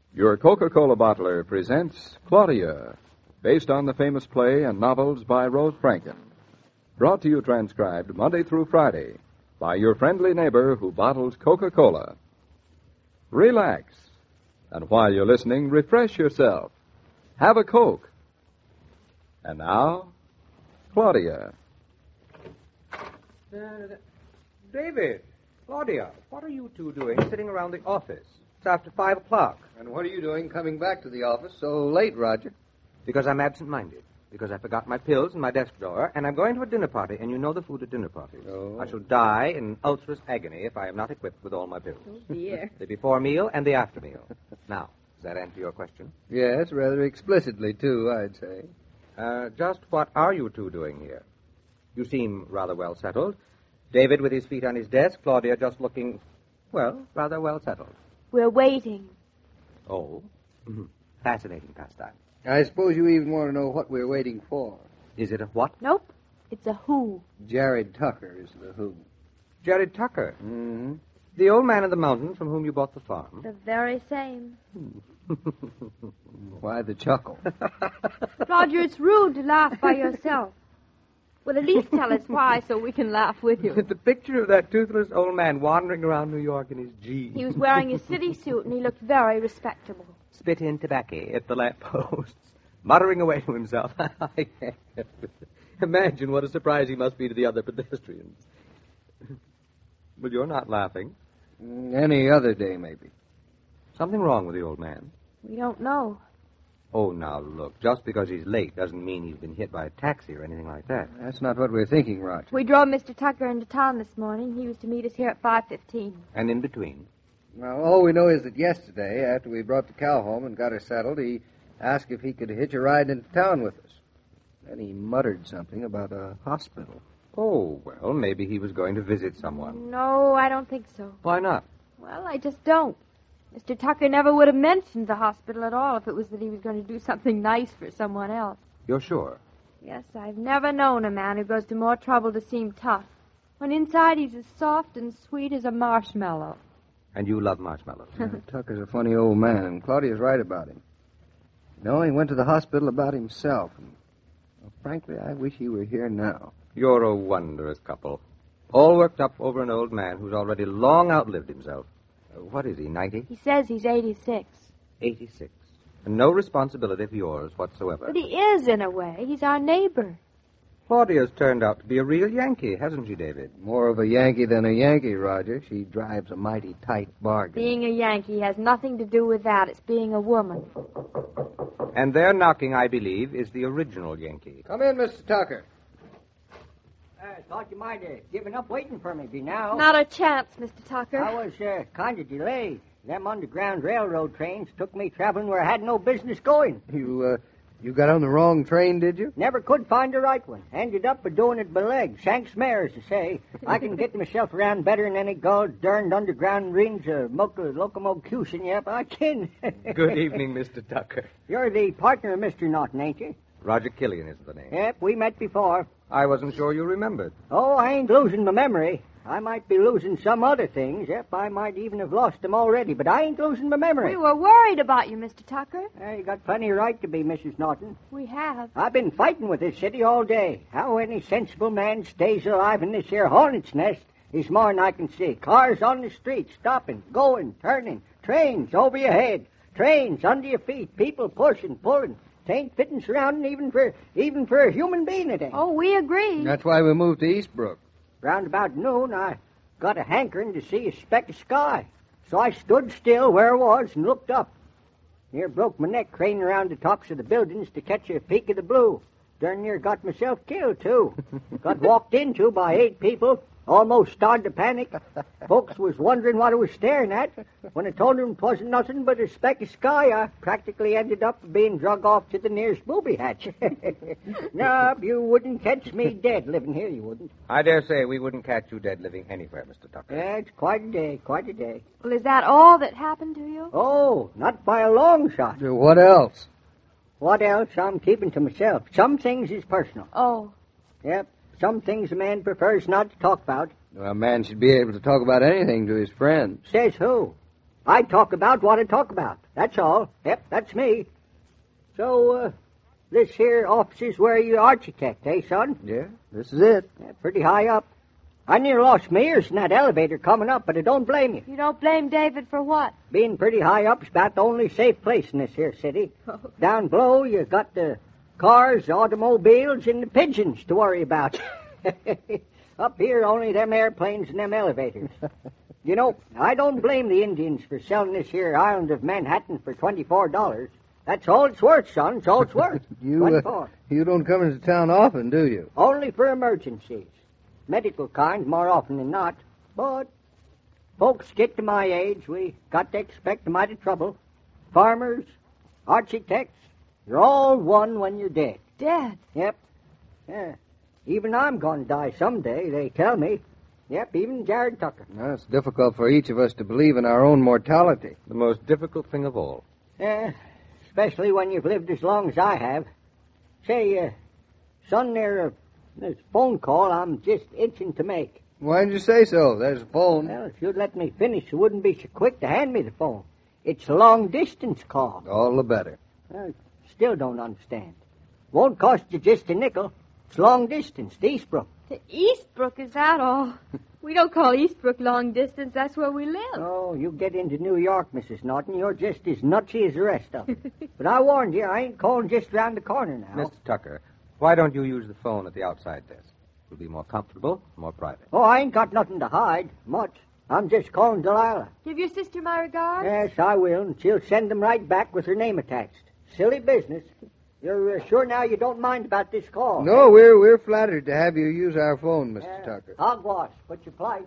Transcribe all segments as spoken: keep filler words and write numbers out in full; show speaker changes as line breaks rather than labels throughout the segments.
Your Coca-Cola bottler presents Claudia, based on the famous play and novels by Rose Franken. Brought to you transcribed Monday through Friday by your friendly neighbor who bottles Coca-Cola. Relax, and while you're listening, refresh yourself. Have a Coke. And now, Claudia.
Uh, David, Claudia, what are you two doing sitting around the office? It's after five o'clock.
And what are you doing coming back to the office so late, Roger?
Because I'm absent-minded. Because I forgot my pills in my desk drawer, and I'm going to a dinner party, and you know the food at dinner parties.
Oh.
I shall die in ulcerous agony if I am not equipped with all my pills.
Oh, dear.
The before meal and the after meal. Now, does that answer your question?
Yes, rather explicitly, too, I'd say.
Uh, just what are you two doing here? You seem rather well settled. David with his feet on his desk, Claudia just looking, well, rather well settled.
We're waiting.
Oh, fascinating pastime.
I suppose you even want to know what we're waiting for.
Is it a what?
Nope. It's a who.
Jared Tucker is the who.
Jared Tucker.
Mm-hmm.
The old man in the mountains from whom you bought the farm.
The very same.
Why the chuckle?
Roger, it's rude to laugh by yourself. Well, at least tell us why so we can laugh with you.
The picture of that toothless old man wandering around New York in his jeans.
He was wearing a city suit and he looked very respectable.
Spit in tobacco at the lampposts, muttering away to himself. I can't imagine what a surprise he must be to the other pedestrians. But you're not laughing.
Any other day, maybe.
Something wrong with the old man?
We don't know.
Oh, now, look, just because he's late doesn't mean he's been hit by a taxi or anything like that.
That's not what we're thinking, Roger.
We drove Mister Tucker into town this morning. He was to meet us here at five fifteen.
And in between?
Well, all we know is that yesterday, after we brought the cow home and got her settled, he asked if he could hitch a ride into town with us. Then he muttered something about a hospital.
Oh, well, maybe he was going to visit someone.
No, I don't think so.
Why not?
Well, I just don't. Mister Tucker never would have mentioned the hospital at all if it was that he was going to do something nice for someone else.
You're sure?
Yes, I've never known a man who goes to more trouble to seem tough, when inside he's as soft and sweet as a marshmallow.
And you love marshmallows.
Yeah, Tucker's a funny old man, and Claudia's right about him. No, he went to the hospital about himself. And, well, frankly, I wish he were here now.
You're a wondrous couple. All worked up over an old man who's already long outlived himself. Uh, what is he, ninety?
He says he's eighty-six.
eighty-six. And no responsibility of yours whatsoever.
But he is, in a way. He's our neighbor.
Claudia's turned out to be a real Yankee, hasn't she, David?
More of a Yankee than a Yankee, Roger. She drives a mighty tight bargain.
Being a Yankee has nothing to do with that. It's being a woman.
And their knocking, I believe, is the original Yankee.
Come in, Mister Tucker.
I thought you might have given up waiting for me by now.
Not a chance, Mister Tucker.
I was uh, kind of delayed. Them Underground Railroad trains took me traveling where I had no business going.
You, uh, you got on the wrong train, did you?
Never could find the right one. Ended up by doing it by legs. Shanks mares, to say. I can get myself around better than any gold durned underground rings or moco- locomotion. Yep, I can.
Good evening, Mister Tucker.
You're the partner of Mister Norton, ain't you?
Roger Killian is the name.
Yep, we met before.
I wasn't sure you remembered.
Oh, I ain't losing my memory. I might be losing some other things. Yep, I might even have lost them already, but I ain't losing my memory.
We were worried about you, Mister Tucker.
Uh, you got plenty of right to be, Missus Norton.
We have.
I've been fighting with this city all day. How any sensible man stays alive in this here hornet's nest is more'n I can see. Cars on the street, stopping, going, turning. Trains over your head. Trains under your feet. People pushing, pulling. It ain't fitting surrounding even for even for a human being, it ain't.
Oh, we agree.
That's why we moved to Eastbrook.
Round about noon, I got a hankering to see a speck of sky. So I stood still where I was and looked up. Near broke my neck craning around the tops of the buildings to catch a peek of the blue. Darn near got myself killed, too. Got walked into by eight people. Almost started to panic. Folks was wondering what I was staring at. When I told them 'twasn't nothing but a speck of sky, I practically ended up being drug off to the nearest booby hatch. No, you wouldn't catch me dead living here, you wouldn't.
I dare say we wouldn't catch you dead living anywhere, Mister Tucker.
Yeah, it's quite a day, quite a day.
Well, is that all that happened to you?
Oh, not by a long shot.
What else?
What else I'm keeping to myself. Some things is personal.
Oh.
Yep. Some things a man prefers not to talk about.
Well, a man should be able to talk about anything to his friends.
Says who? I talk about what I talk about. That's all. Yep, that's me. So, uh, this here office is where you're architect, eh, son?
Yeah, this is it.
Yeah, pretty high up. I near lost my ears in that elevator coming up, but I don't blame you.
You don't blame David for what?
Being pretty high up's about the only safe place in this here city. Down below, you got the cars, the automobiles, and the pigeons to worry about. Up here, only them airplanes and them elevators. You know, I don't blame the Indians for selling this here island of Manhattan for twenty-four dollars. That's all it's worth, son. It's all it's worth.
You, uh, you don't come into town often, do you?
Only for emergencies. Medical kind, more often than not. But folks get to my age, we got to expect a mighty trouble. Farmers, architects, you're all one when you're dead.
Dead?
Yep. Yeah. Even I'm going to die someday, they tell me. Yep, even Jared Tucker.
Well, it's difficult for each of us to believe in our own mortality.
The most difficult thing of all.
Yeah, especially when you've lived as long as I have. Say, uh, son, there, uh, there's a phone call I'm just itching to make.
Why didn't you say so? There's a phone.
Well, if you'd let me finish, you wouldn't be so quick to hand me the phone. It's a long-distance call.
All the better.
I still don't understand. Won't cost you just a nickel. It's long distance to Eastbrook.
To Eastbrook, is that all? We don't call Eastbrook long distance. That's where we live.
Oh, you get into New York, Missus Norton, you're just as nutsy as the rest of them. But I warned you, I ain't calling just round the corner now.
Mister Tucker, why don't you use the phone at the outside desk? It'll be more comfortable, more private.
Oh, I ain't got nothing to hide, much. I'm just calling Delilah.
Give your sister my regards.
Yes, I will, and she'll send them right back with her name attached. Silly business. You're uh, sure now you don't mind about this call?
No, eh? we're we're flattered to have you use our phone, Mister
Uh,
Tucker.
Hogwash, put your plight.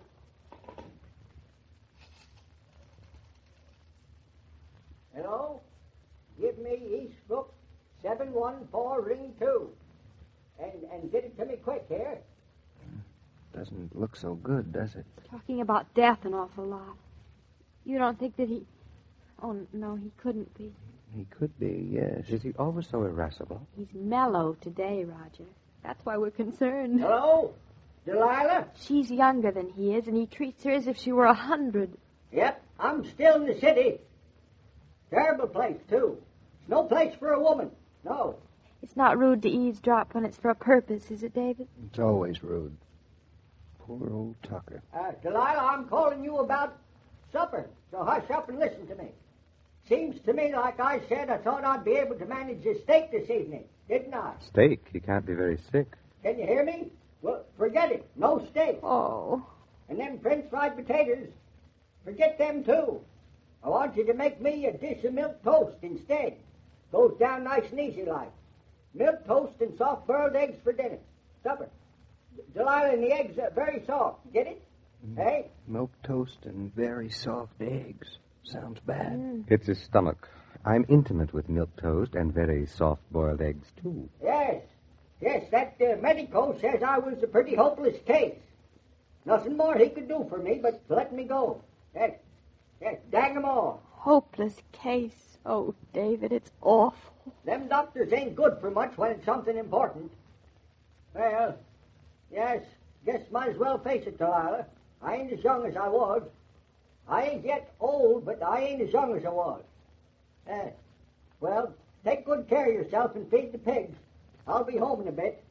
Hello? Give me Eastbrook seven one four ring two. And and get it to me quick here.
Doesn't look so good, does it?
Talking about death an awful lot. You don't think that he... Oh, no, he couldn't be.
He could be, yes.
Is he always so irascible?
He's mellow today, Roger. That's why we're concerned.
Hello? Delilah?
She's younger than he is, and he treats her as if she were a hundred.
Yep, I'm still in the city. Terrible place, too. It's no place for a woman. No.
It's not rude to eavesdrop when it's for a purpose, is it, David?
It's always rude. Poor old Tucker.
Uh, Delilah, I'm calling you about supper, so hush up and listen to me. Seems to me, like I said, I thought I'd be able to manage a steak this evening, didn't I?
Steak? He can't be very sick.
Can you hear me? Well, forget it. No steak.
Oh.
And them French fried potatoes, forget them, too. I want you to make me a dish of milk toast instead. Goes down nice and easy like. Milk toast and soft-boiled eggs for dinner. Supper. Delilah, and the eggs are very soft. Get it? Mm. Hey?
Milk toast and very soft eggs. Sounds bad.
Mm.
It's his stomach. I'm intimate with milk toast and very soft-boiled eggs, too.
Yes. Yes, that uh, medico says I was a pretty hopeless case. Nothing more he could do for me but let me go. Yes. Yes, dang 'em all.
Hopeless case. Oh, David, it's awful.
Them doctors ain't good for much when it's something important. Well, yes, guess might as well face it, Delilah. I ain't as young as I was. I ain't yet old, but I ain't as young as I was. Uh, well, take good care of yourself and feed the pigs. I'll be home in a bit.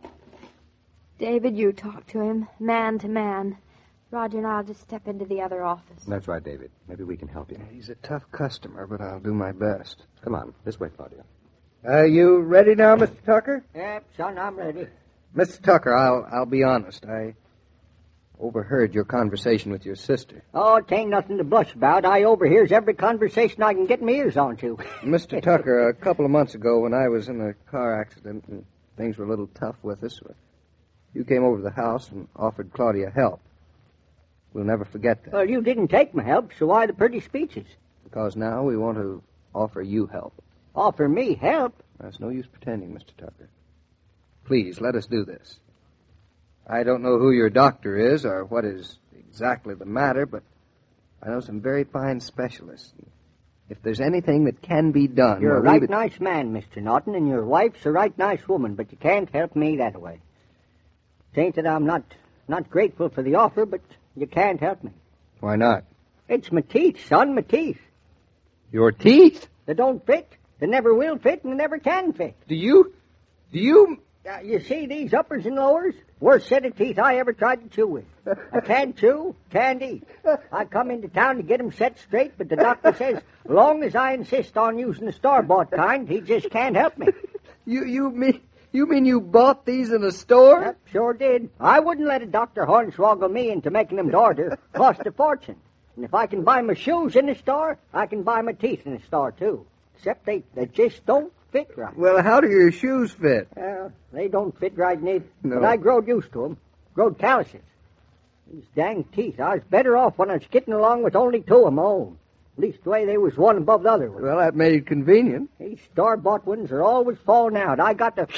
David, you talk to him, man to man. Roger and I'll just step into the other office.
That's right, David. Maybe we can help you.
He's a tough customer, but I'll do my best.
Come on, this way, Claudia.
Are you ready now, Mister Tucker?
Yep, son, I'm ready.
Mister Tucker, I'll I'll be honest. I overheard your conversation with your sister.
Oh, it ain't nothing to blush about. I overhears every conversation I can get my ears onto.
Mister Tucker, a couple of months ago when I was in a car accident and things were a little tough with us, you came over to the house and offered Claudia help. We'll never forget that.
Well, you didn't take my help, so why the pretty speeches?
Because now we want to offer you help.
Offer me help?
There's no use pretending, Mister Tucker. Please, let us do this. I don't know who your doctor is or what is exactly the matter, but I know some very fine specialists. If there's anything that can be done...
You're a
well,
right
would...
nice man, Mister Norton, and your wife's a right nice woman, but you can't help me that way. It ain't that I'm not, not grateful for the offer, but you can't help me.
Why not?
It's my teeth, son, my teeth.
Your teeth?
They don't fit. They never will fit, and they never can fit.
Do you... Do you...
Uh, you see these uppers and lowers? Worst set of teeth I ever tried to chew with. I can't chew, can't eat. I come into town to get 'em set straight, but the doctor says, long as I insist on using the store-bought kind, he just can't help me.
You you mean you mean you bought these in a store?
Yep, sure did. I wouldn't let a doctor hornswoggle me into making 'em to order. Cost a fortune. And if I can buy my shoes in the store, I can buy my teeth in the store, too. Except they, they just don't fit right.
Well, how do your shoes fit?
Well, they don't fit right, Nate.
No.
But I growed used to 'em. Growed calluses. These dang teeth, I was better off when I was getting along with only two of my own. At least the way they was one above the other one.
Well, that made it convenient.
These store-bought ones are always falling out. I got to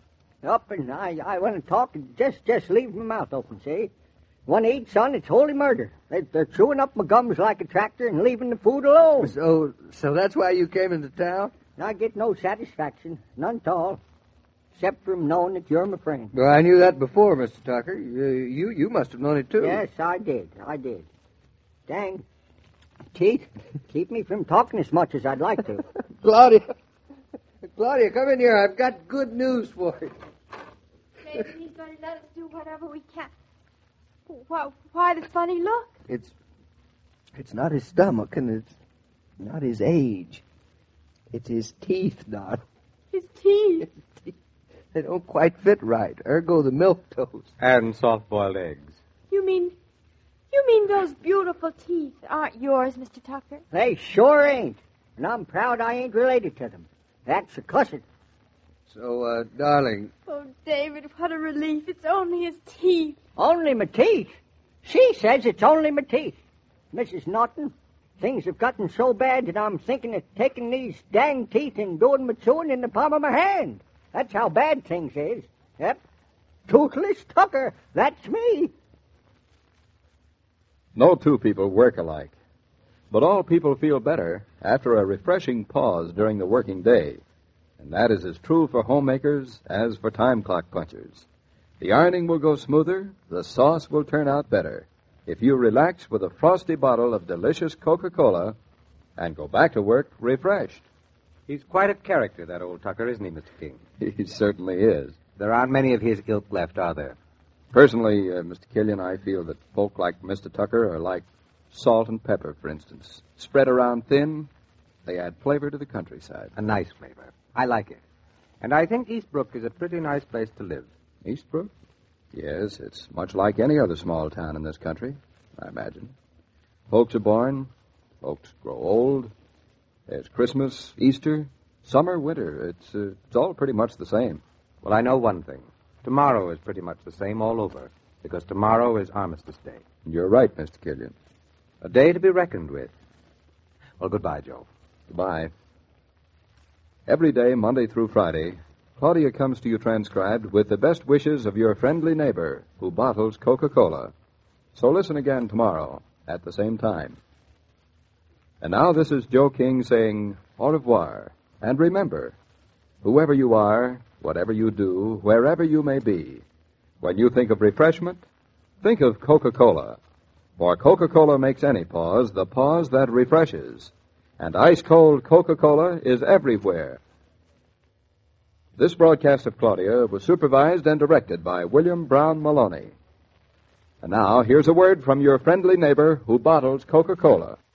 up and I, I want to talk and just, just leave my mouth open, see? When I eat, son, it's holy murder. They, they're chewing up my gums like a tractor and leaving the food alone.
So, so that's why you came into town?
I get no satisfaction, none at all, except from knowing that you're my friend.
Well, I knew that before, Mister Tucker. You, you, you must have known it, too.
Yes, I did. I did. Dang. Teeth, keep me from talking as much as I'd like to.
Claudia. Claudia, come in here. I've got good news for you.
Maybe he's going to let us do whatever we can. Why, why the funny look?
It's, it's not his stomach, and it's not his age. It's his teeth, Don.
His teeth.
They don't quite fit right. Ergo the milk toast.
And soft-boiled eggs.
You mean, you mean those beautiful teeth aren't yours, Mister Tucker?
They sure ain't. And I'm proud I ain't related to them. That's a cussin'.
So, uh, darling.
Oh, David, what a relief. It's only his teeth.
Only my teeth? She says it's only my teeth. Missus Norton, things have gotten so bad that I'm thinking of taking these dang teeth and doing my chewing in the palm of my hand. That's how bad things is. Yep. Toothless Tucker. That's me.
No two people work alike, but all people feel better after a refreshing pause during the working day. And that is as true for homemakers as for time clock punchers. The ironing will go smoother, the sauce will turn out better, if you relax with a frosty bottle of delicious Coca-Cola and go back to work refreshed.
He's quite a character, that old Tucker, isn't he, Mister King?
He certainly is.
There aren't many of his ilk left, are there?
Personally, uh, Mister Killian, I feel that folk like Mister Tucker are like salt and pepper, for instance. Spread around thin, they add flavor to the countryside.
A nice flavor. I like it. And I think Eastbrook is a pretty nice place to live.
Eastbrook? Yes, it's much like any other small town in this country, I imagine. Folks are born, folks grow old. There's Christmas, Easter, summer, winter. It's, uh, it's all pretty much the same.
Well, I know one thing. Tomorrow is pretty much the same all over, because tomorrow is Armistice Day.
You're right, Mister Killian.
A day to be reckoned with. Well, goodbye, Joe.
Goodbye. Every day, Monday through Friday, Claudia comes to you transcribed with the best wishes of your friendly neighbor who bottles Coca-Cola. So listen again tomorrow at the same time. And now this is Joe King saying au revoir. And remember, whoever you are, whatever you do, wherever you may be, when you think of refreshment, think of Coca-Cola. For Coca-Cola makes any pause the pause that refreshes. And ice-cold Coca-Cola is everywhere. This broadcast of Claudia was supervised and directed by William Brown Maloney. And now, here's a word from your friendly neighbor who bottles Coca-Cola.